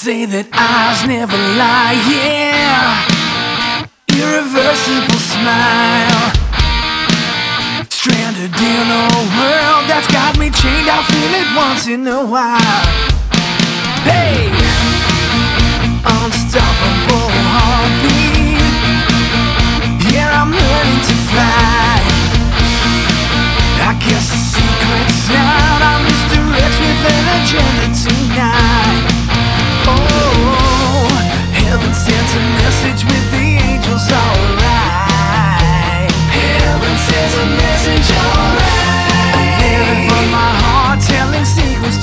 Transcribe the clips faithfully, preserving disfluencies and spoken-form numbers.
say that eyes never lie, yeah. Irreversible smile, stranded in a world that's got me chained. I feel it once in a while. Hey, unstoppable heartbeat. Yeah, I'm learning to fly. I guess the secret's out. I'm Mister X with an agenda tonight. Oh, heaven sends a message with the angels, alright. Heaven sends a message, alright. I'm living from my heart, telling secrets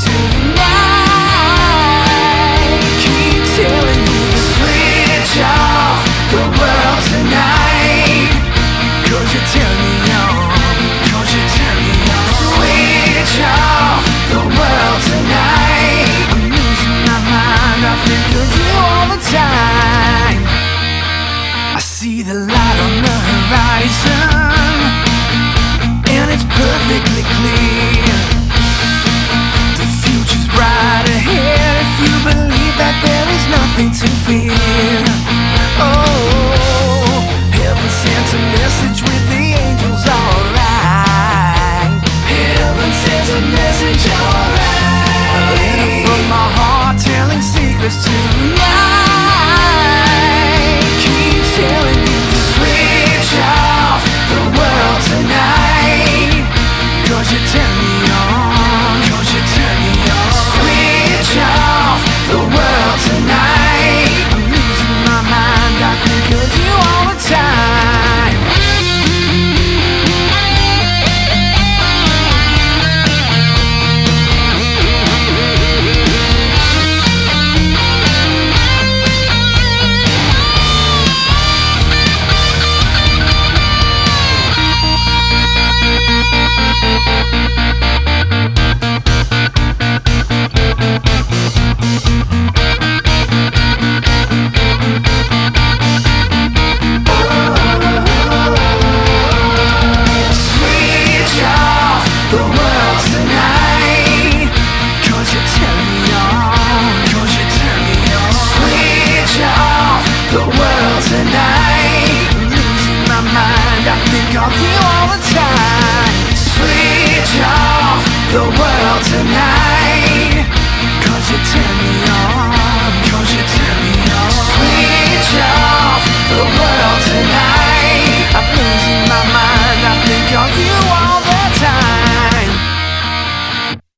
tonight. Keep telling me to switch off the world tonight. Cause you turn me on, cause you turn me on. Switch off the world tonight. I'm losing my mind, I think of you all the time. I see the light on the horizon, and it's perfectly clear. The future's bright ahead if you believe that there is nothing to fear. Oh, heaven sends a message with the angels, alright. Heaven sends a message, alright. A letter from my heart telling secrets to me.